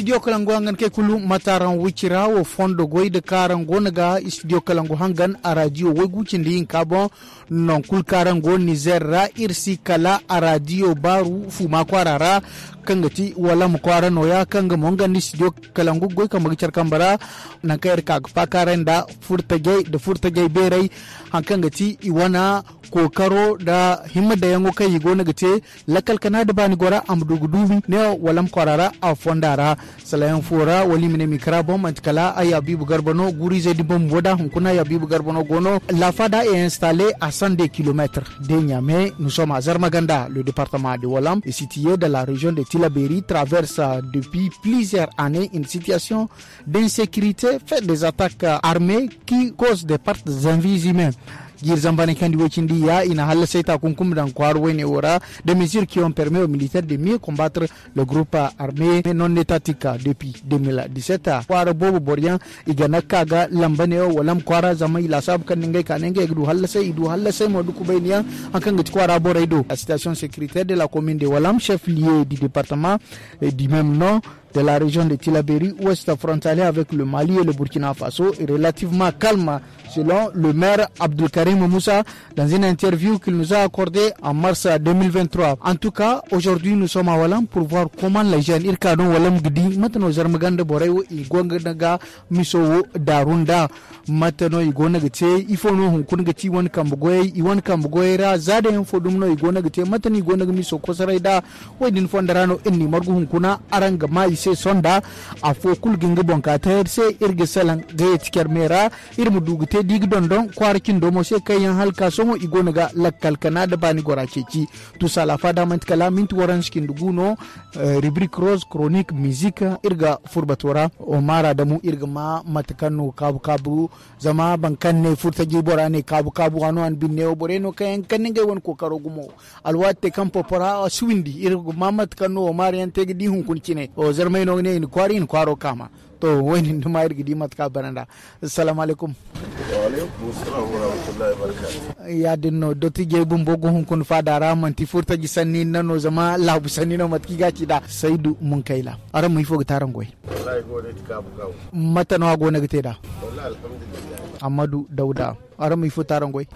studio kalangu hangan ke kulu mataran wicira wo fondo goy de karan gonaga studio kalangu hangan a radio wegucin din kabon non kul karan go Niger ra irsi kala a radio baru fuma kwarara kangati wala mu kwara no ya kanga monga ni studio kalangu goy kam gicar kambara nan kayar ka pakaren da furtage berai hankangati iwana kokaro da himma da yango kai yigo na gace lakal kana da bani gora amdugudubi ne walam kwarara a fondara salayan fora wali mine mikra bom antkala aya bibu garbano guri zedi bom boda hunkuna ya bibu garbano gono la fada est installée à 102 km de Niamey. Nous sommes à Zarmaganda. Le département de Walam est situé dans la région de Tillabéri, traverse depuis plusieurs années une situation d'insécurité faite des attaques armées qui causent des pertes de vies humaines. Girzambane kandi wechindi ya ina hala seta kunkum dan kwarwe ne ora des mesures qui ont permis aux militaires de mieux combattre le groupe armé non étatique depuis 2017. Kwara bobo borian igana kaga lambane walam kwara zama ila sab kan ngai kanenge idu hala sai modu kubenia akan ngati kwara boraido. La situation sécuritaire de la commune de Walam, chef-lieu du département du même nom de la région de Tillabéri, ouest frontalier avec le Mali et le Burkina Faso, est relativement calme selon le maire Abdelkarim Moussa dans une interview qu'il nous a accordée en mars 2023. En tout cas, aujourd'hui nous sommes à Walam pour voir comment les jeunes irkadon Walam gidi matano zarmaganda borewo igonganaga miso darunda matano igonagate ifono hunkunagati wan kambugoy iwan kambugoyra zade infodumno igonagate matani igonaga miso kosaraida wadin fondarano inni margu hunkuna aranga mai se sonda a fokul ginga bonka se irge salan gayet kermera irmu dugute dig dondon kwarkin domo se kayan halka somo igonaga lakkal kana da bani gora ceci tout ça la fada mantkala mint orange kinduguno rubrique rose chronique musique irga furbatora omara damu irga ma matkano kabu zama bankan ne furtaji borane kabu anu an binne boreno kayan kaninga won ko karogumo alwate kampo pora swindi irga ma matkano omara yante gidi hun kuncine o zarmay no ne in kwaro kama to wani nduma irga di matka baranda. Assalamu alaikum. Wa alaikum assalam wa rahmatullahi wa barakatuh. Ya dinno doti je bumbogo hun kun fada ramanti furtaji sanni nano zama labu sanni no matki gaci da Saidu Munkaila aran mu ifo gitaran goy wallahi gode kabu mata no go na gite da wallahi alhamdulillah Amadu Dauda aran mu ifo taran goy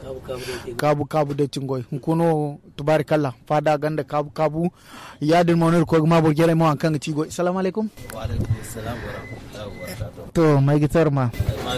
kabu de tingoy kuno tubarakallah fada ganda kabu ya din monor ko ma bo gere mo an kan ci goy. Assalamu alaikum. Wa alaikum assalam wa rahmatullahi wa barakatuh. To mai gitar ma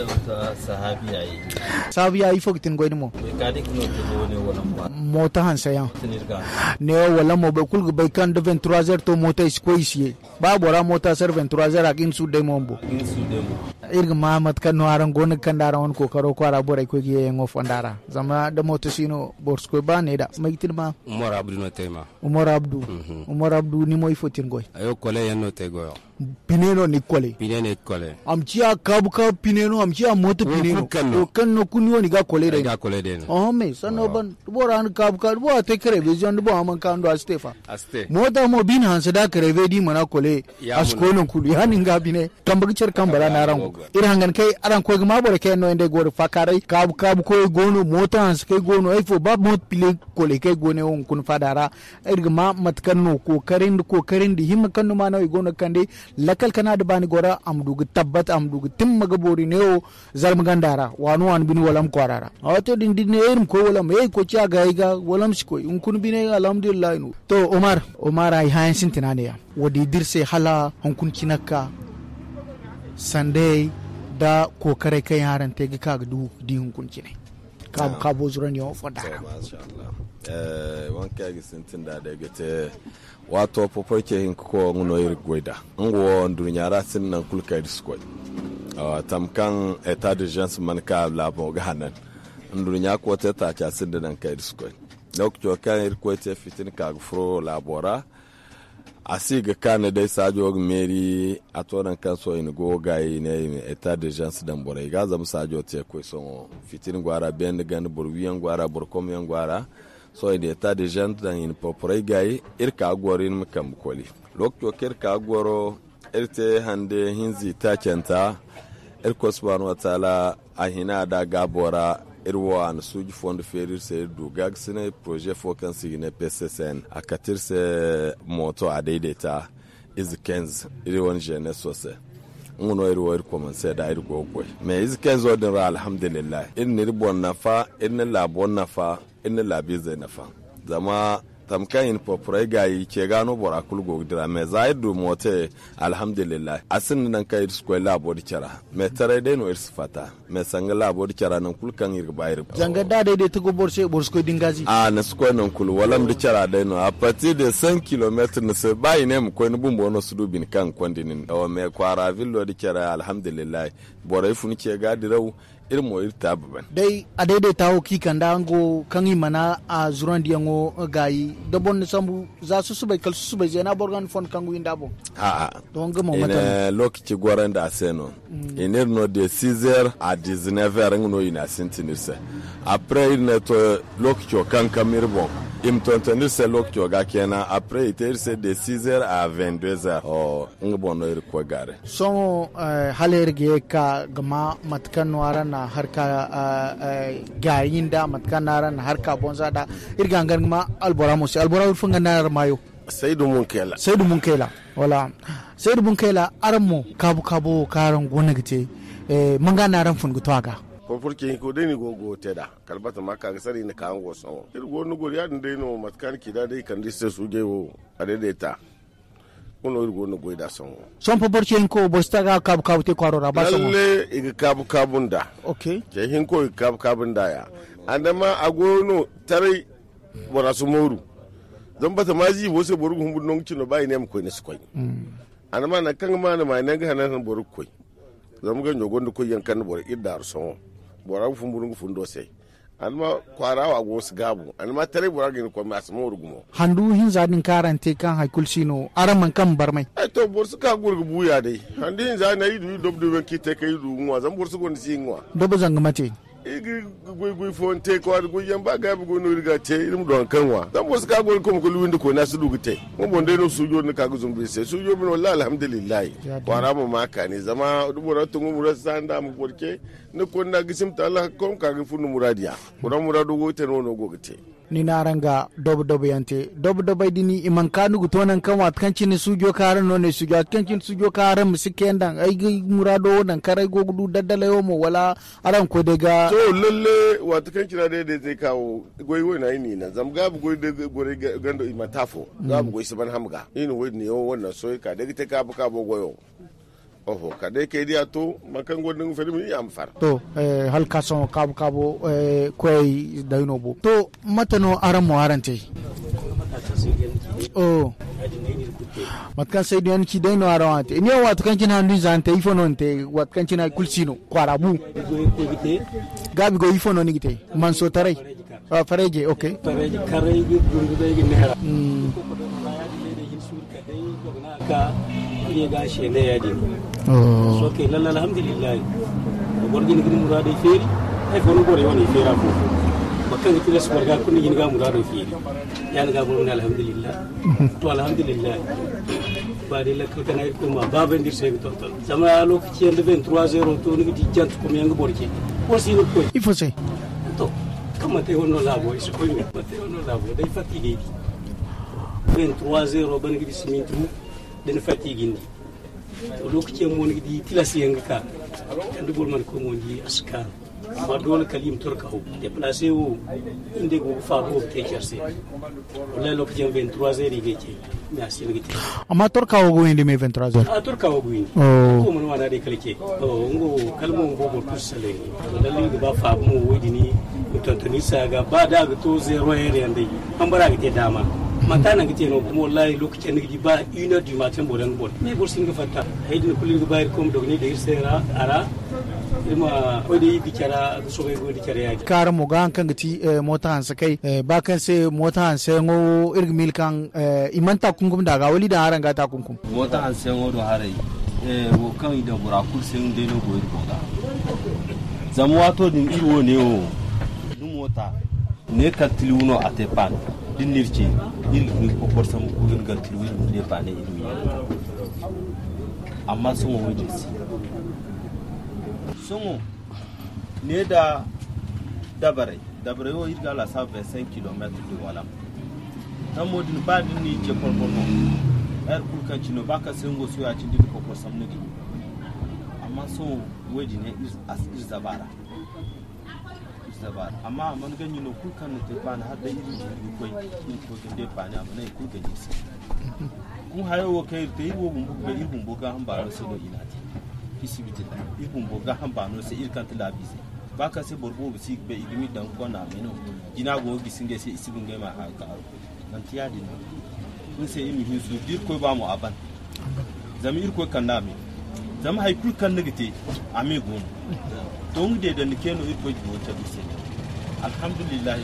sahabi ayi fo gitin goy mo mechanic no to ne wala mota han sayan tinirga ne wala mo be kulgu bay kan de 23h to mota is ko isie ba bora mota ser 23h akin su de mombo irga mamat kan no aran gona kan dara on ko karo ko ara bora ko giye ngo fondara zama da moto sino bors ko ba ne da mai tilma Umar Abdu no tema Umar Abdu ni moy fotin goy ayo kole yanno te goyo pineno ni kole am ciya kabu pineno am ciya moto pineno o kanno kunyo ni ga kole de oh me sanno ban bora an kabu bo te kare vision bo am kan do aste mota mo bin han sada kare ve di mana kole asko non kudu hanin ga bine kambagi cer kambara na rango hangan kai aran ko ma bora kai no ende gor fakare kabu ko gono mota han kai gono ai fo bab mot pile kole kai gone on kun fadara irga ma matkanno ko karin di himma kanno ma no gono kande lakal kana da bani gora amdugu tabbat amdugu timma gabori ne o zarmagandara wanu an bin walam kwarara awato din ne irim ko walam ko ci aga iga walam siko in kun bine alhamdulillah no to Omar ai hayan sintinane ya wadi dirse hala hankun kinaka Sunday da kokare kai haran te ga kaga du di hankun kine kabo zuran yo fadara masha Allah wanka ga sintin da daga te wato popoke hin ko ngono ir goida ngo ndunyara sinnan kulka disko tamkan état d'urgence man ka la bo gahanan ndunya ko ta cha sindan ka disko donc to kan ir ko te fitin ka fro labora asiga kana dai sajo meri atoran kan so in go gai ne état d'urgence dan borai ga zam sajo te ko so fitin gwara ben gan burwiyan gwara burkom yan gwara so in état d'urgence dan in popore gai irka gorin makam koli lokto kirka goro irte hande hinzi ta kenta irko subhanahu wa ta'ala ahina da gabora irwa an suji fond ferir se du gagsine projet fokan sigine PCSN akatir se moto a daidaita is 15 iri won jeunesse sosai ngono iri wari commencer da iri gogoy mais is 15 odin ra alhamdulillah in ni bon nafa in la bon nafa in la bize nafa zama tamkan in poprai gayi ke gano bora kulgo dira me zaidu mote alhamdulillah asin nan kaisko labo dikara me tare de no irsfata me sanga labo dikara nan kulkan irga bayir zanga da de to go borse borsko dingazi na sko nan kul walam dikara de no a partir de 5 km ne se bayi ne ko ni bumbo no sudu bin kan kondinin o me kwara villo dikara alhamdulillah bora funi ke gadiraw irmo irta baban dai a daidai tawo kikan da ango kan yi mana a zuran diyango gayi da bon sambu za su bai kal su bai zena borgan fon kangu inda bo don ga mu mata ina lokaci goran da seno ina no de 6h à 19h ngono ina sentinirse après il ne to lokaci kan kamir bon im tontonir se lokaci ga kenan après iter se de 6h à 22h o ngbo no ir ko gare so halerge ka gama matkan wara na harka gayin da matkan nara na harka bonza da irgangar ma albora musi albora ulfunga na mayo Saidu Munkela wala Saidu Munkela armo kabu karan gona gite manga na ran fungu twaga popurke ko dai ni gogo teda kalbata maka ga sari ni kan go so irgo no gori adin dai no matkan ki da dai kan disse su ge wo adedeta kuno irgo no goida son popurke ko bostaga kabu te kwaro raba son lalle iga kabun da okay ke hin ko kabun da ya andama agono tare bora su moru don bata maji wose boru humbu non kino bai ne ko ne skoi andama na kan ma na mai nan ga hanan boru koi zamu ga nyogon ko yankan boru idar son bora fumburu fundo sai alma kwarawa go su gabu alma tare bora gin ko ma asmo rugumo handu hin zadin karante kan haikul sino araman kan barmai ai to bor su ka gurgu buya dai handi hin za na yi dobdo ki te kai du ngwa zan bor su gon si ngwa dobo zanga mate igi gui fonte ko ad gui yamba ga bu no riga te irum don kanwa dan bor su ka gol ko luwinde ko na su dugute mo bon dai no sujo ne ka guzum bi se sujo bin wallahi alhamdulillah kwara mu maka ne zama dubura tungu mura sanda mu borke ne ko na gisim ta Allah ko ka ga funu muradiya ko muradu go te no go gite ni naranga dobo yante dobo dini iman kanu gutonan kan wat kan cin sujo karan no ne sujo kan cin sujo karan musike ndan ai murado dan karai go gudu daddala yomo wala aran ko daga to lalle wat kan kira dai zai kawo goyi na ni na zam gabu goyi da gore gando imatafo gabu goyi saban hamga ina wani yo wannan soyi ka daga ta ka bo goyo oho kade ke dia to makan godin fermi am far to halka son kabo koy dayno bo to matano aran mo arante oh matkan sai don ki dayno arawante ni wat kan kina ndu zante ifononte wat kan kina kulsino kwarabu gabi go ifono ni gite man so tarai fareje okay fareje kareji gurgude nehra ka ye ga shene ya din so ke lalla alhamdulillah gorgin gidi murade feri ay fono gore woni fera fo bakkan ki les warga kun yin ga murade feri ya ga bon alhamdulillah to alhamdulillah bari la ko kanay ko ma baba ndir sey to sama lokaci en 23h to ni di jant ko mi nga borki ko si no ko il faut c'est to kamate hono labo is ko ni kamate hono labo dai fatigue 23h ban gidi simintu den fatigue ndi lokacin mo ngi di tilasi yanga ka andu bol man ko mo ndi askar ma dole kalim turka ho déplacer wo inde go fa go te chercher wala lokacin 23h gece na sin gite amma turka wo go inde me 23h turka wo go inde ko mo wana de kalke ngo kalmo ngo go tusale dalli ba fa mo wodi ni mutantani saga ba da ga to 0 ere ande an bara gite dama matana gite no kuma wallahi lokacin da ba 1h du matin bodan bol me bor singa fatta haydi kulli go bayir kom dogni de sera ara ima odi bicara so go bicara ya kar mo gan kan giti mota han sakai ba kan sai mota han sai ngo irgmil kan imanta kungum daga wali da haranga ta kunkum mota han sai ngo do harai wo kan ida burakul sai unde no go irgo da zamwa to din iwo ne o dum mota ne ka tiluno atepan din nirce ilmi ko porsan ko ga tiluno ne ba ne ilmi amma sun waje si sun ne da dabare yo irga la sa 25 km de wala nan modin ba din ni je korkorno er kulkan cino baka sengo so ya ci dir ko ko samnigi amma so wedi ne is zabara amma man ganyi no kulkan ne te bana har da iri koy in ko gende bana amma ne ku gani sai kun hayo wo kai te ibo bumbu be ibo bumbu ga hamba so do inati kisibiti da ibo bumbu ga hamba no sai irkan ta labisi baka sai borbo bisi be igimi dan ko na meno ina go gisinge sai isibin ga ma ha ka nan tiya din kun sai imi hisu dir ko ba mu aban zamir ko kan na me zama hay kulkan negite ame gon don de da nike no irko jibo ta bise alhamdulillah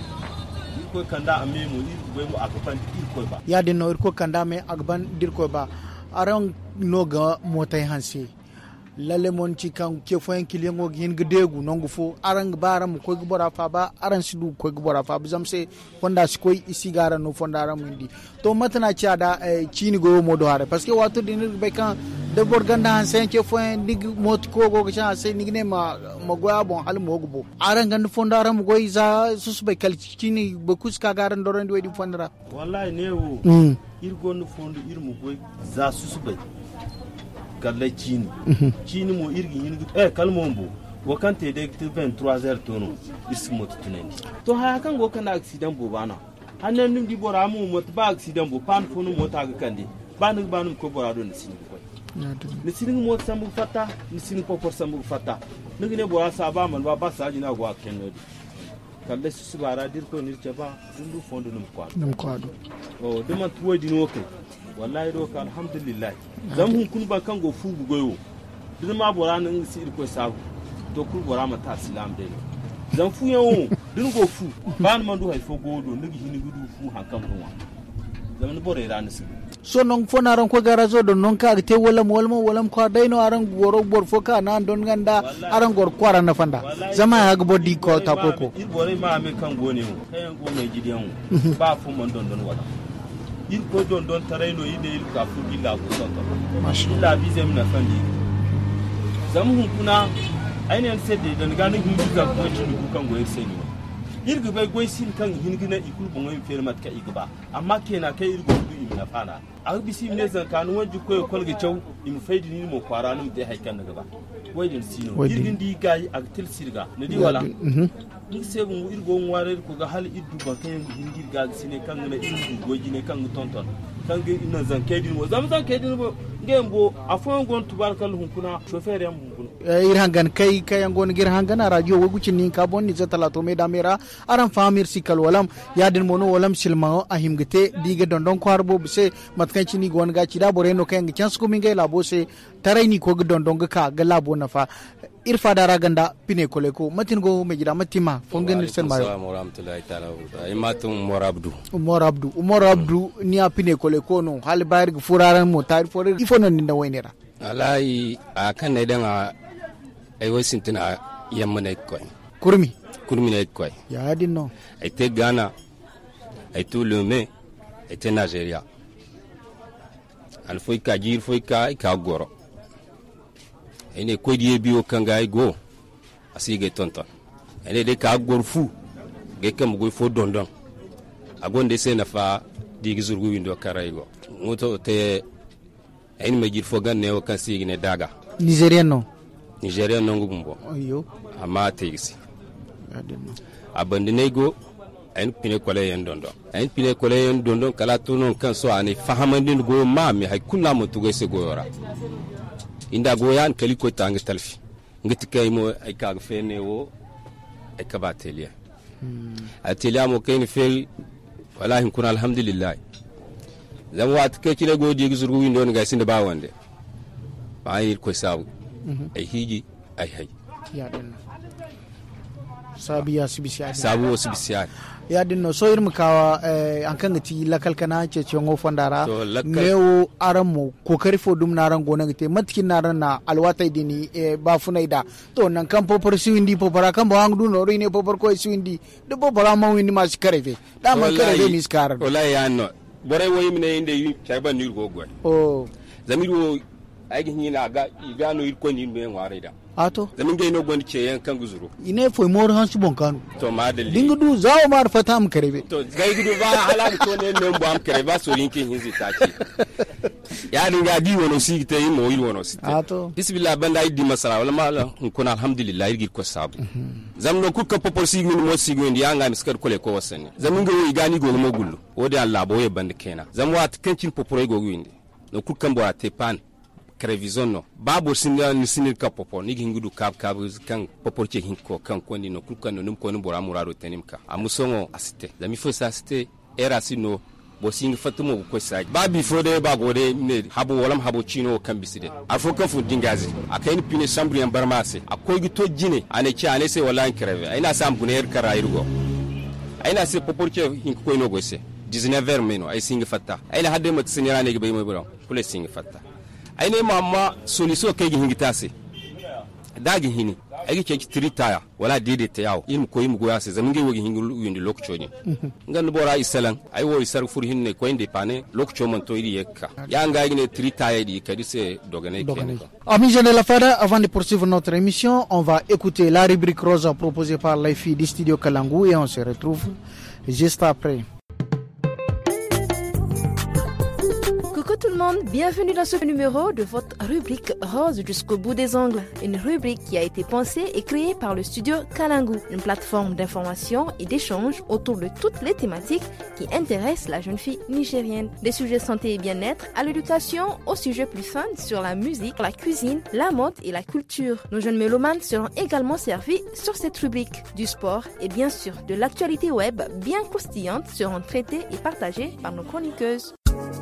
irko kanda ame mo irko mo akpan irko ba ya de no irko kanda me agban dirko ba aran no ga motai hanse lalle mon ci kan ke foyen kiliyango gin gdegu non gufo aran baram ko gbora fa ba aran sidu ko gbora fa bizam se fonda ko isigara no fonda ram indi to matana ci ada cini go modo hare parce que wato din be kan de borganda han sen ke foyen dig mot ko go cha se nigne ma goya bon hal mo gbo aran gan fonda ram go iza susbe kal cini be kuska garan doron di wedi fondara wallahi ne wo irgo no fondu irmu go za susbe kala chini mo irgi yin kalmombo wakante de 23h tono ismot tunendi to ha kan go kana accident bo bana hanan nim di bora mu mot ba accident bo pan fonu mota ga kande banu ko bora do nisini ko nisini mot sambu fata nisini popor sambu fata ngi ne bora sa ba man ba sa jina go akenno di kala su bara dir ko nirce ba dundu fondo num kwado o de man tuwo dino ke wallahi do ka alhamdulillah zam hun kun ba kan go fu goyo din ma bora nan si ko sabu to ku bora ma ta islam dai zam fu yawo din go fu ban man do hay fo godo nigi hini gudu fu hankam no zam ni bore ran si so non fona ran ko garazo do non ka te wolam ko dai no aran goro bor fo ka nan don ganda aran gor kwara na fanda zama ya ga bodi ko ta koko bore ma me kan go ne kayan go mai gidiyan ba fu man don wala il ko don tarayno ide il ka fu illa ko sonto mashallah bizem na fandi zamu kuna ainen sedde dan ganin hinga ko tinu kan go yerseni irga bai goy sin kan hingina ikul bon en fermat ka igba amma kena kai irgo du imna fana a bisi ne zan kanu wanju ko kolge chaw im faidi ni mo kwara num te haykan daga ba waydin sino irgin di gayi a til sirga ne di wala ni segu irgo ngware ko ga hal iddu ba kayen hingir ga sine kan na irgo goji ne kan tonton kan ge ina zan kaydin mo zan kaydin bo ngembo afon gon tubarkal hun kuna chauffeur yam hun irhangan kai gon girhangan radio wogucin ni ka bonni za talato me damera aran famir sikal walam yadin mono walam silma ahimgete diga dondon kwarbo se matkanci ni gon ga cida boreno kayen chance ko mingai labo se taraini ko dondon ga ga labo nafa irfa dara ganda pine kole ko matin go me jira matima fongen sen mayo assalamu warahmatullahi ta'ala imatum umar abdu ni a pine kole ko no hal bayar gu furaran mo tar for ifono ni da wainera alai a kan ne dan ai wasin tuna yamma ne ko kurmi ne ko ya dinno ai te Ghana ai tu Lomé ai te Nigeria al foi ka goro ene ko die biyo kanga go asige tonton ene de ka gorfu ge kam go fo dondon agonde se na fa digi zurgu windo karaygo moto te ene me jir fo ganne o kan sigi ne daga nigerian no ngumbo ayo ama tegisi abande nego en pine kole yen dondon kala tunon kan so ani fahamandin go mami hay kunna mo tugo se goyora inda goyan kali ko tang talfi ngiti kay mo ay kag fene wo ay kabatelia atelia mo kay ni fel wallahi kun alhamdulillah zam wat ke ci le go digi zurgu windo nga sinde ba wande ay ko sabu ay hiji ay hay ya den sabiya sibisiya sabu sibisiya ya dinno so irmu kawa an kan gati lakal kana ce ce ngo fondara mewo aramu kokari fo dum naran gona gite matkin naran na alwatai dini ba funai da to nan kan popor siwindi popora kan ba hangdu no rine popor ko siwindi de popora ma windi ma skareve da ma kareve mi skar wallahi anno bore woyi mine inde yi chaba nir go go o zamiro ay gi na ga igano ir ko ni me ngare da ato zamin ga ino gwani ke yan kan guzuru ine foi mor han subon kanu to madalli dinga du zawo mar fatam karebe to gai gudu ba halaka to ne bu am kare ba so yinkin hinzi taki ya dinga di wono sigite yimo yil wono site ato bismillah banda idi masala wala mala kun alhamdulillah yirgir ko sabu zamno ku ka popor sigmi mo sigmi ndi anga miskar kole ko wasani zamin ga wi gani go mo gullu wodi Allah bo ye band kena zamwat kancin popor go windi no ku kan bo atepan krevizono babu sinna ni sinir ka popo ni gingudu kap kan popor che hinko kan ko ni no ku kan no ko ni bora murado tenimka amusongo asite zami fo sa asite era sino bo singi fatumo ko sa babi fo de ba gode ne habo walam habo chino kan biside afo kan fu dingazi akaini pine sambri en barmase akoy gi to jine ane ci ane se wala kreve aina sam guner karayrugo aina se popor che hinko ko no gose 19h meno ay singi fatta aina hadde mat sinira ne gi bay mo bro kule singi fatta aine mamma solution kay gi hingitase dagi hini agi ke tritaya wala dede te yawo ilmu ko yimu goya se zaminge wogi hingul yindi lokcho ni ngan bora isalan ay wo isar fur hinne ko inde pane lokcho man to iri yekka ya nga ne tritaya di kadi se dogane ken. Amis de la Fada, avant de poursuivre notre émission, on va écouter la rubrique rose proposée par les filles du studio Kalangu et on se retrouve juste après. Coucou tout le monde, bienvenue dans ce numéro de votre rubrique Rose jusqu'au bout des ongles. Une rubrique qui a été pensée et créée par le studio Kalangu, une plateforme d'information et d'échange autour de toutes les thématiques qui intéressent la jeune fille nigérienne. Des sujets santé et bien-être, à l'éducation, aux sujets plus fun sur la musique, la cuisine, la mode et la culture. Nos jeunes mélomanes seront également servis sur cette rubrique. Du sport et bien sûr de l'actualité web bien croustillante seront traitées et partagées par nos chroniqueuses.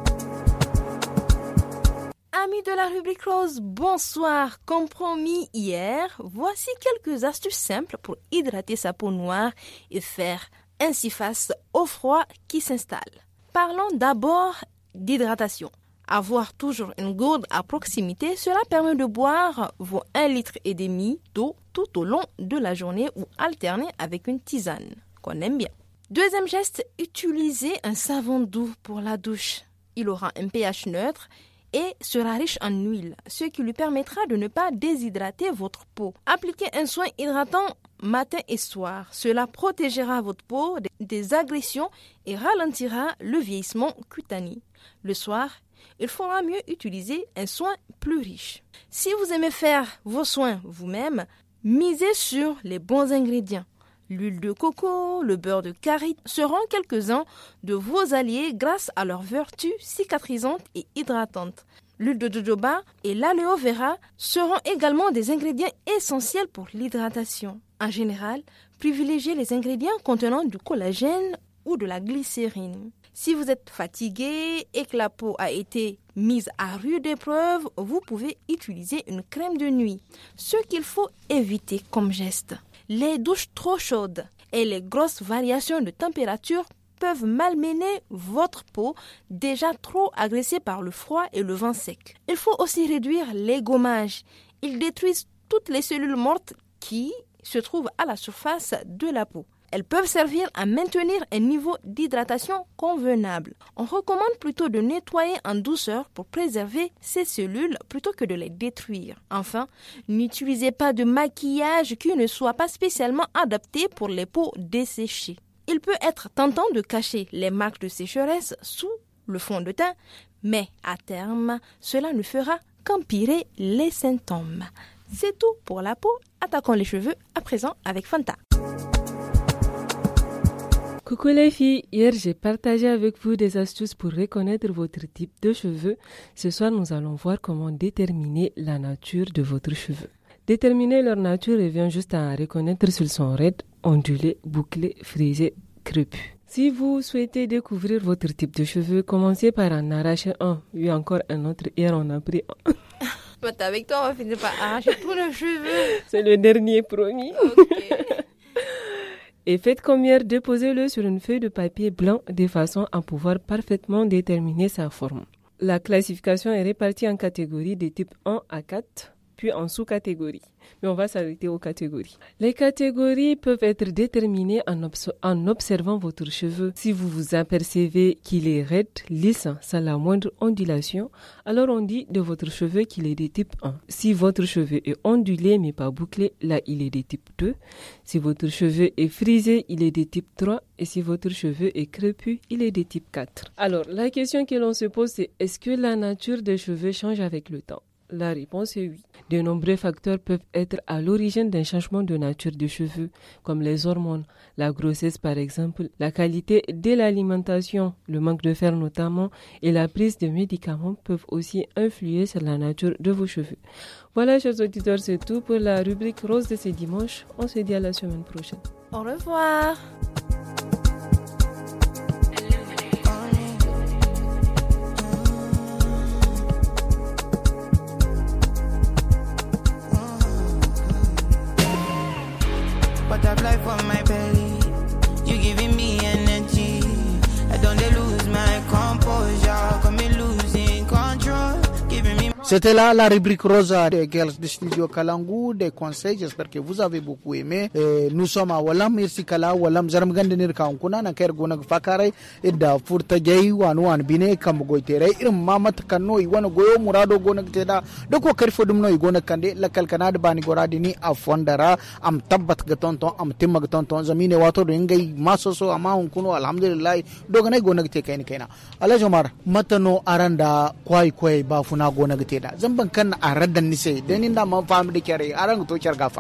Amis de la rubrique rose, bonsoir. Comme promis hier, voici quelques astuces simples pour hydrater sa peau noire et faire ainsi face au froid qui s'installe. Parlons d'abord d'hydratation. Avoir toujours une gourde à proximité, cela permet de boire vos 1,5 litre d'eau tout au long de la journée ou alterner avec une tisane qu'on aime bien. Deuxième geste, utilisez un savon doux pour la douche. Il aura un pH neutre et sera riche en huile, ce qui lui permettra de ne pas déshydrater votre peau. Appliquez un soin hydratant matin et soir. Cela protégera votre peau des agressions et ralentira le vieillissement cutané. Le soir, il faudra mieux utiliser un soin plus riche. Si vous aimez faire vos soins vous-même, misez sur les bons ingrédients. L'huile de coco, le beurre de karité seront quelques-uns de vos alliés grâce à leurs vertus cicatrisantes et hydratantes. L'huile de jojoba et l'aloe vera seront également des ingrédients essentiels pour l'hydratation. En général, privilégiez les ingrédients contenant du collagène ou de la glycérine. Si vous êtes fatigué et que la peau a été mise à rude épreuve, vous pouvez utiliser une crème de nuit. Ce qu'il faut éviter comme geste: les douches trop chaudes et les grosses variations de température peuvent malmener votre peau déjà trop agressée par le froid et le vent sec. Il faut aussi réduire les gommages. Ils détruisent toutes les cellules mortes qui se trouvent à la surface de la peau. Elles peuvent servir à maintenir un niveau d'hydratation convenable. On recommande plutôt de nettoyer en douceur pour préserver ces cellules plutôt que de les détruire. Enfin, n'utilisez pas de maquillage qui ne soit pas spécialement adapté pour les peaux desséchées. Il peut être tentant de cacher les marques de sécheresse sous le fond de teint, mais à terme, cela ne fera qu'empirer les symptômes. C'est tout pour la peau. Attaquons les cheveux à présent avec Fanta. Coucou les filles, hier j'ai partagé avec vous des astuces pour reconnaître votre type de cheveux. Ce soir nous allons voir comment déterminer la nature de votre cheveu. Déterminer leur nature revient juste à reconnaître s'ils sont raides, ondulés, bouclés, frisés, crépus. Si vous souhaitez découvrir votre type de cheveux, commencez par en arracher un, puis encore un autre. Hier on a pris un. Avec toi on va finir par arracher tous les cheveux. C'est le dernier promis. Okay. Et faites comme hier, déposez-le sur une feuille de papier blanc de façon à pouvoir parfaitement déterminer sa forme. La classification est répartie en catégories de type 1 à 4. puis en sous-catégories. Mais on va s'arrêter aux catégories. Les catégories peuvent être déterminées en observant votre cheveu. Si vous vous apercevez qu'il est raide, lisse, sans la moindre ondulation, alors on dit de votre cheveu qu'il est de type 1. Si votre cheveu est ondulé mais pas bouclé, là il est de type 2. Si votre cheveu est frisé, il est de type 3. Et si votre cheveu est crépus, il est de type 4. Alors, la question que l'on se pose, c'est est-ce que la nature des cheveux change avec le temps? La réponse est oui. De nombreux facteurs peuvent être à l'origine d'un changement de nature des cheveux, comme les hormones, la grossesse par exemple, la qualité de l'alimentation, le manque de fer notamment, et la prise de médicaments peuvent aussi influer sur la nature de vos cheveux. Voilà, chers auditeurs, c'est tout pour la rubrique rose de ce dimanche. On se dit à la semaine prochaine. Au revoir. Butterfly for my belly, you giving me energy. I don't lose my composure, come me losing control, giving me. C'était là la rubrique Rosa des Girls de Studio Kalangu, des conseils. J'espère que vous avez beaucoup aimé. Nous sommes à Walam, merci Kala, Walam, Zaram Gandenir Kankuna, Naker Gona Fakare, et da Furta Jay, Wan Bine, Kamboitere, Mamat Kano, Iwana Goyo, Murado Gona Teda, Doko Kerfodumno, Igona Kande, La Kalkanad Bani Goradini, Afondara, Am Tabat Gatonton, Am Timagatonton, Zamine Wato, Ringay, Masoso, Amaun Kuno, Alhamdulillah, Dogane Gona Tekena. Alajomar, Matano Aranda, Kwai, Bafuna Gona Zamban kan a raddan nise dan inda man famu da kyare aran to kyar gafa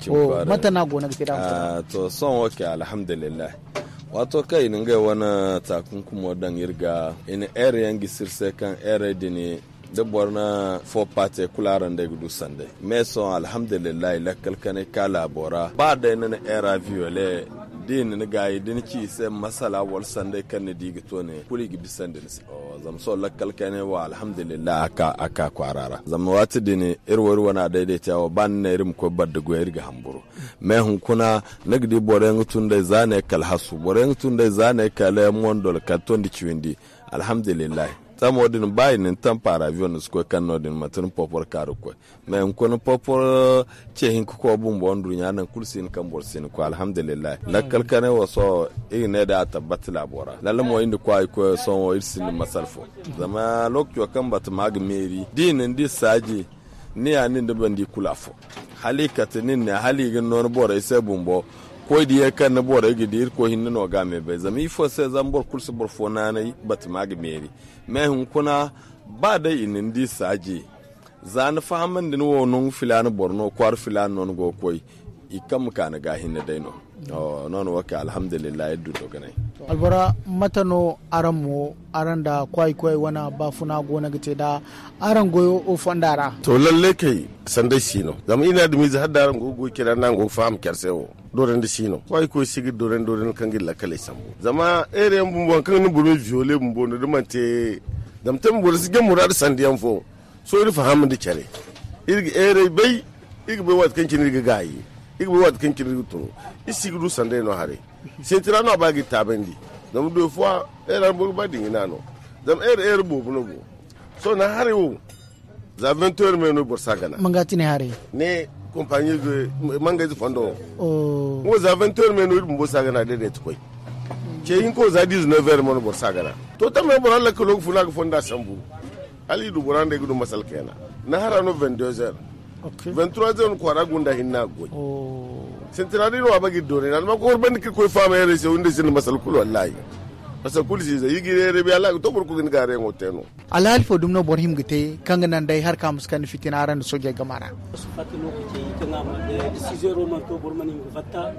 mata na gona gida to son wake alhamdulillah wato kai ninga wana takunkumo dan yirga in area yangi sirse kan area dini da borna fo pate kularan da gudu sande meso alhamdulillah lakkal kane kala bora ba da nan era viole din ni gayi din ci se masala wal sande kan ne digi to ne kuli gibi sande zam so lakkal kane wa alhamdulillah aka kwarara zam wati din irwar wana daidaita wa ban ne rim ko badda go irga hamburu me hun kuna nagdi boren tunde zane kal hasu boren tunde zane kala mondol ka tondi ciwindi alhamdulillah tamodin bayin tan para avion ko kanodin matun popor karu ko me ko no popor chehin ko bumbo ndu nyana kursin kan borsin ko alhamdulillah lakkal kane waso ine da tabbat labora lalle mo indi ko son irsin masalfo zama lokyo kan bat mag meri dinin di saji ni anin da bandi kulafo halikatin ne haligin non bora ise bumbo ko diye kan na bora gidir ko hinno no game be zami fo se zambor kursu bor fo nanai bat mag meri me hun kuna ba da inin di saji zan fahaman din wo non filan borno kwar filan non go koy ikam kana ga hinna dayno non waka alhamdulillah yaddu to ganai albara matano aramo aranda kwai wana bafuna gona gite da aran goyo o fandara to lalle kai sandai sino zama ina da mizi haddaran gogo kira nan go fam kersewo doren da sino kwai ko sigi doren kan gilla kale sambo zama ere mbon kan ni bulu viole mbon do mante dam tam bulu sige murad sandiyan fo so iri fahamu di kare irgi ere bai wat kan kin irgi gayi irgi wat kan kin irgi to isigi du sandai no hare sentira no bagi tabendi dam do fois ere mbon ba dingina no dam ere bo no bo so na hare wo za 20h meno borsagana mangati ne hare ne compagnie de mangazi fondo ngo za 20h meno borsagana de tukoi ke yin ko za 19h meno borsagana to tamé bo Allah ko log funa ko fonda sambu ali du borande gudu masal kena na hara no 22h okay 23h ko ara gunda hinna goy sentinari no abagi dore na ma ko ban ko fama yare se wonde sin masal kul wallahi asa kulisi zai yigire be Allah to burku gin gare ngoteno alhal fo dumno borhim gite kanga nan dai har kam skan fitina ran soje gamara su fatino ko ci kanga ma de 6h man to bormani ko fatta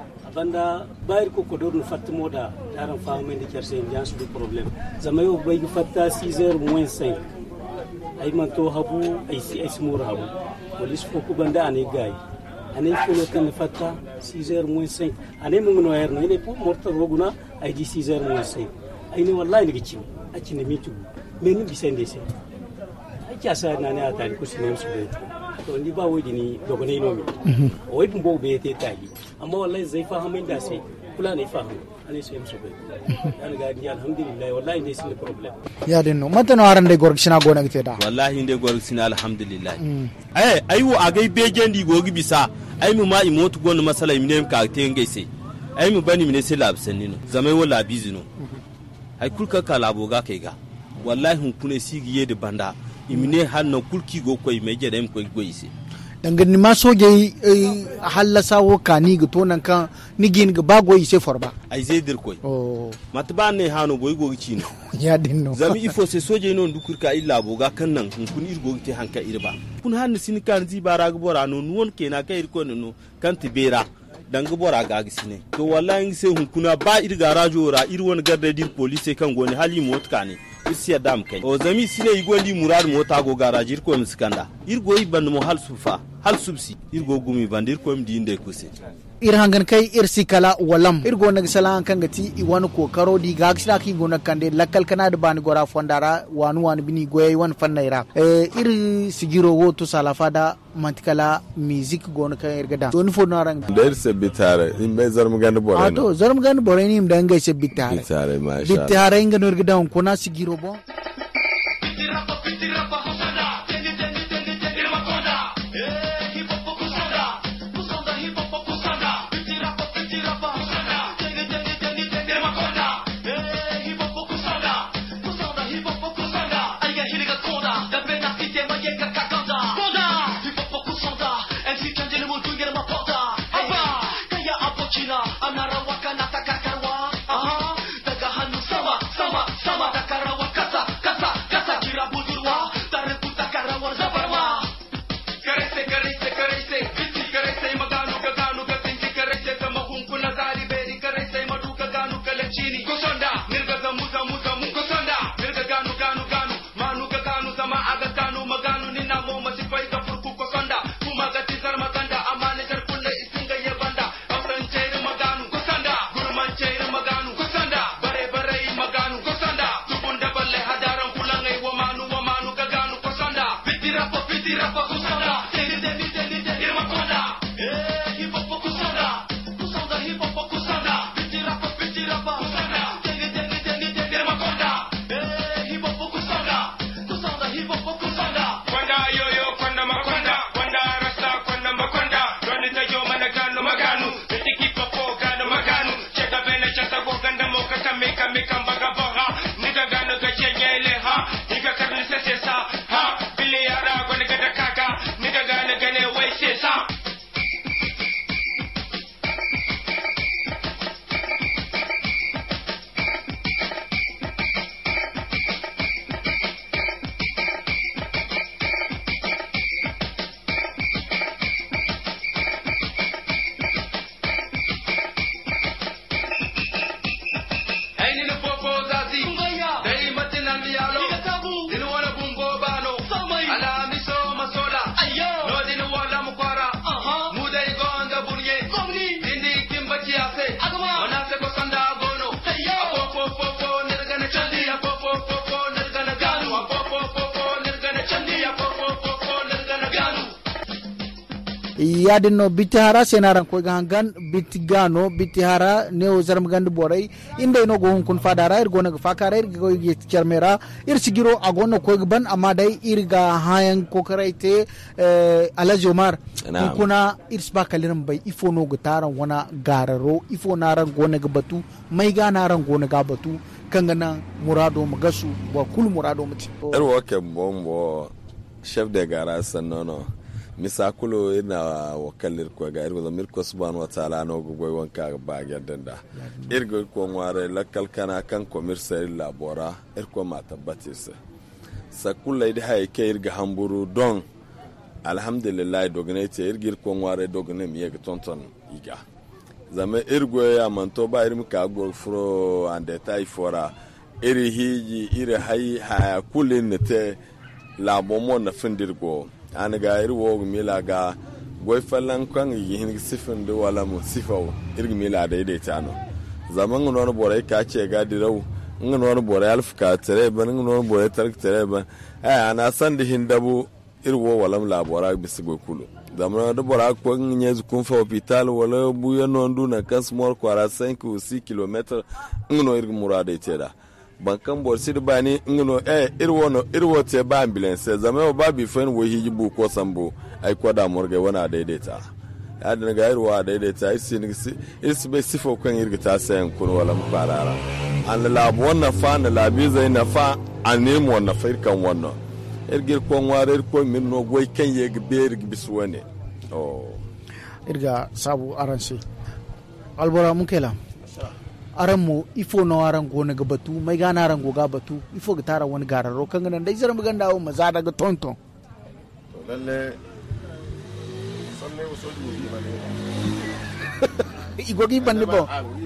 abanda bayir ko kodor fatta moda yaran faamu ndi kerse ndian su problem zamayo bay fatta 6h moins 5 ay man to habu ay smur habu polis ko ko banda ane gay ane ko kan fatta 6h moins 5 ane mo no erno ine po morta roguna ay di 6h moins 5 ay ne wallahi ni gici aci ne mitu men bi sende se ay jasa na ne atali ko sinem su be to ndi ba wodi ni dogo ne no mi o yi bo be te tali amma wallahi zai fahamin da sai kula ne fahamu ani sem sobe yani ga ni alhamdulillah wallahi ne sin problem ya dinno matano harande gorgishina gona gite da wallahi inde gorgishina alhamdulillah ai wo agai begendi gogi bisa ai mu ma imotu gonu masala imne ka te ngaise ai mu bani mine sai labsanino zamai wala bizino ai kulka kala boga kai ga wallahi hun kune sigiye de banda imine hanno kulki go koy meje dem koy goise dangane ma soje halasa wo kani ga tonan kan nigin ga bago ise forba ai zai dir koy matba ne hano boy go cino ya dinno zami ifo se soje non dukurka illa boga kan nan kun irgo te hanka irba kun hanno sin kan zi bara ga bora no won kenan kai irko no kan tibera danga bora ga gisine to wallahi sai hun kuna ba irga rajora irwon garda dir police kan goni hali motka ne isiya dam kai o zami sine igondi murar mota go garage irko miskanda irgo iban mo hal sufa hal subsi irgo gumi bandir ko mdi inde kuse hangan kai sikala walam irgo nag salan kan gati i wani kokaro di gagsira ki gona kande lakal kana da bani gora fondara wanu bini goyi wan fannaira sigiro wo to salafa da mantikala music gona kan irgada to ni fo naran da irse bitare in bai zarmu gani bore to zarmu gani bore ni mdan ga se bitare masha bitare inga no irgada on kuna sigiro bo yadinno bitihara senaran ko gangan bitigano bitihara neo zarm gand boray inde no go kun fadara ir gona fakara ir go cermera ir sigiro agono ko ban amma dai irga hayan ko karaite alaji omar kuna irsba kaliran bai ifo no gutaran wana gararo ifo naran gona ga batu mai ga naran gona ga batu kangana murado magasu wa kul murado muti erwo ke bombo chef de garage sanono misakulo ina wakalir ko ga irgo zamir ko subhanahu wa ta'ala no go goy wanka ba gadanda irgo ko ngware lakal kana kan commercial labora irko ma tabbatisa sakulla ida hay ke irga hamburu don alhamdulillah dognete irgir ko ngware dogne mi yeg tonton iga zame irgo ya manto ba irim ka go fro ande tay fora iri hiji iri hay ha kulin te labomo na findirgo an ga iri wo mila ga goy fallan kan yin sifin da wala mu sifawo iri mila da ide tano zaman ngono bore ka ce ga dirau ngono bore alf ka tere ban ngono bore tark tere ban ana san da hindabu iri wo wala labora bisi go kulu zamana da bora ko nyez kun fa hospital wala buya non duna kan small kwara 5 ou 6 km ngono irgu murade teda bankan bor sir bani ngono irwo te ba ambulance zamana ba bi fen wo hiji bu ko sambo ai kwada morge wana daidaita ya da ga irwa daidaita isi be sifo kan irga ta sayan kun wala mparara an labu wannan fa na labi zai na fa an nemo wannan fa irkan wannan irgir kon ware irko min no goy kan ye gber biswane irga sabu aranse albora mukela aran mu ifo no aran go na gabatu mai gana aran go gabatu ifo ga tara wani gararo kan nan dai zaran bugan dawo maza daga tonton lalle sanne so di ba ne igogi banne bo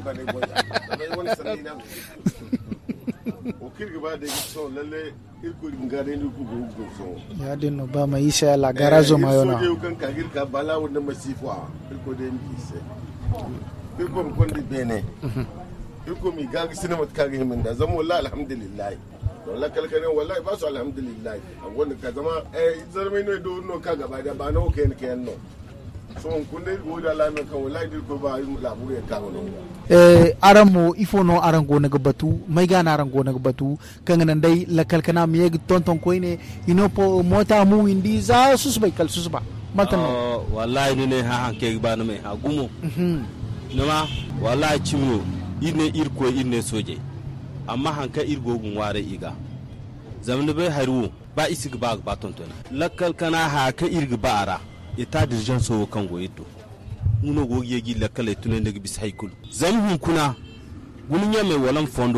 o kirga ba da so lalle irko ngare ni ku go so ya dinno ba mai isa la garazo mayona so kan kagir ka bala wanda masifa irko da mi se irko mun kondi bene irko mi gagi sinema kage himin da zama wallahi alhamdulillah wallahi kalkane wallahi ba su alhamdulillah wanda ka zama zarmai ne do no ka gaba da ba no ken no so kun dai go da lamin kan wallahi dirko ba labure ka wono aran mo ifo no aran go naga batu mai gana aran go naga batu kan nan dai la kalkana mi yeg tonton ko ne ino po mota mu indi za susbai kal susba matan wallahi ne ha hanke ba na mai ha gumo noma wallahi cimo ine irko ine soje amma hanka irgo gun ware iga zamne bai haru ba isig ba tonton la kalkana ha ka irga bara ita dirjan so kan goyito uno go yegi la kale tunen daga bis haykul zamhun kuna gun nyame walan fondo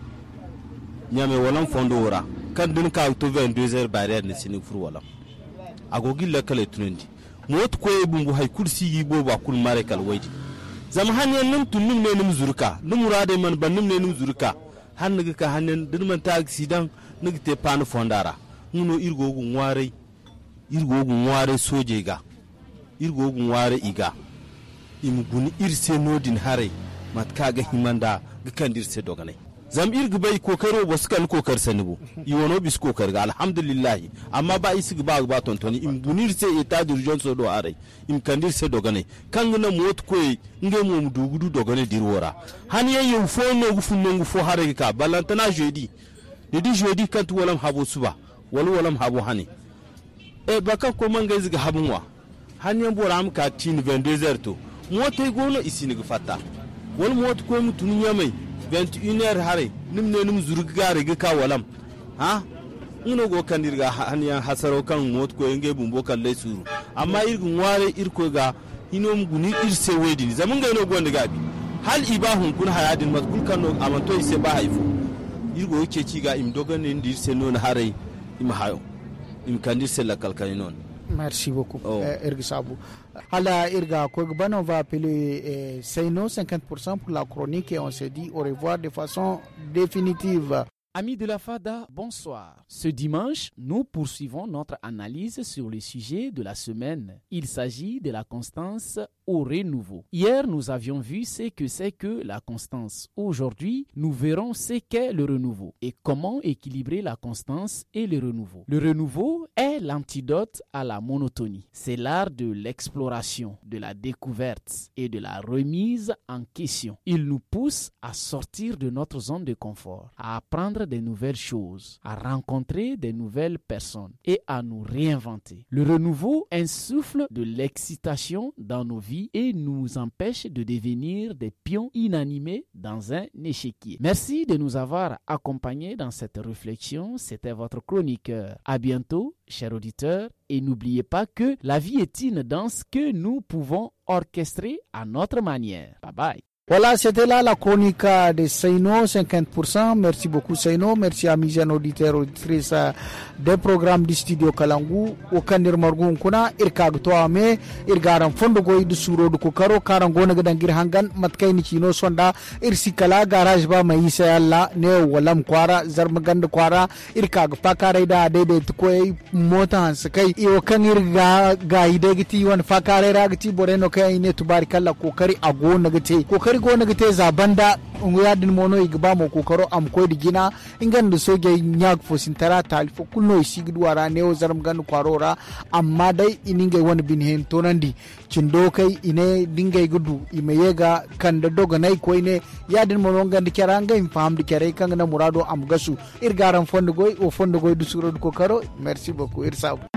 wora kan dun ka to 22h barrière ne sini fur wala agogi la kale tunen di mot ko e bumbu haykul sigi bo ba kul mare kal waydi zam hanen num tunum ne num zurka num murade man banum ne num zurka han naga ka hanen dun man ta accident naga te pan fondara uno irgo gun ware soje ga irgo gun ware iga im guni irse nodin hare mat kaga himanda ga kandirse doganai zam irga bai kokaro ba suka kokar sanibu iwono bis kokar ga alhamdulillah amma ba isi ba tontoni im guni irse eta dirjon so do hare im kandirse doganai kangna mot koy nge mo dugudu doganai dirwora han yayu fo no gufu no fo hare ka balantana jeudi kan tu walam habo suba walam habo hani baka ko man gaizi ga habunwa hanyan bora am ka tin 22h to mota gono isini ga fata wal mota ko mutun yamai 21h hare nimne nim zurga ga ka walam ha ino go kan dirga hanyan hasaro kan mota ko nge bumbo kan lai suru amma irgun ware irko ga ino muguni irse wedi zaman ga ino gonda gabi hal ibahun kun hayadin mazkul kan no amanto ise ba haifo irgo yake ci ga im dogan ne dirse non hare im hayo Merci beaucoup, Erga Sabou. Hala Erga Kogban, on va appeler Seino 50% pour la chronique et on se dit au revoir de façon définitive. Amis de la FADA, bonsoir. Ce dimanche, nous poursuivons notre analyse sur le sujet de la semaine. Il s'agit de la constance au renouveau. Hier, nous avions vu ce que c'est que la constance. Aujourd'hui, nous verrons ce qu'est le renouveau et comment équilibrer la constance et le renouveau. Le renouveau est l'antidote à la monotonie. C'est l'art de l'exploration, de la découverte et de la remise en question. Il nous pousse à sortir de notre zone de confort, à apprendre des nouvelles choses, à rencontrer des nouvelles personnes et à nous réinventer. Le renouveau insuffle de l'excitation dans nos vies et nous empêche de devenir des pions inanimés dans un échiquier. Merci de nous avoir accompagnés dans cette réflexion. C'était votre chroniqueur. À bientôt, chers auditeurs, et n'oubliez pas que la vie est une danse que nous pouvons orchestrer à notre manière. Bye bye. Voilà, c'était là la chronique de Seino, 50%. Merci beaucoup Seino. Merci à mes auditeurs et auditrices des programmes du studio Kalangu. Aukanir margun kuna irkag to ame irgaran fondo goy du suro du kokaro karango na gadan girhangan matkay ni chino sonda irsikala garage ba mai isa alla ne walam kwara zarmagand kwara irkag fakare da dede koy mota hans kai i aukanir ga idegiti wan fakare ragti boreno kai ne tubarikalla kokari ago na gate kokari kokari go na gite za banda nguya din mono igba mo kokaro am koy digina ingan da soge nyak fo sintara talfo kulno isigdu wara ne o zaram gan kwarora amma dai ininga wani bin hen tonandi cindo kai ine dinga gudu imeyega kan da doga nai koy ne ya din mono gan dikaranga im fam dikare kan na murado am gasu irgaran fondo goy o fondo goy du suro kokaro merci beaucoup irsa